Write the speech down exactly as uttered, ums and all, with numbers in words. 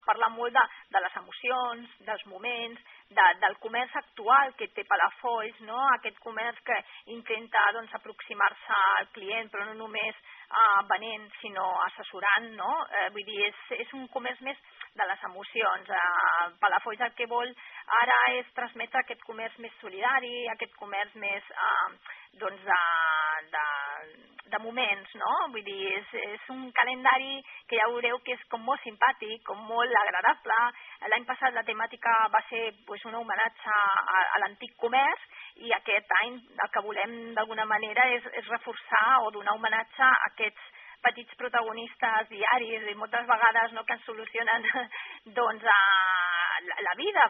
parlar molt de, de les emocions, dels moments, de, del comerç actual que té Palafolls, no? Aquest comerç que intenta doncs, aproximar-se al client, però no només eh, venent, sinó assessorant, no? Eh, vull dir, és, és un comerç més de les emocions. Eh, Palafolls el que vol ara és transmetre aquest comerç més solidari, aquest comerç més eh, doncs de, de, de moments, no? Vull dir, és, és un calendari que ja veureu que és com molt simpàtic, com molt agradable. L'any passat la temàtica va ser pues, un homenatge a, a l'antic comerç i aquest any el que volem d'alguna manera és, és reforçar o donar homenatge a aquests petits protagonistes diaris i moltes vegades no, que ens solucionen doncs, a la, la vida,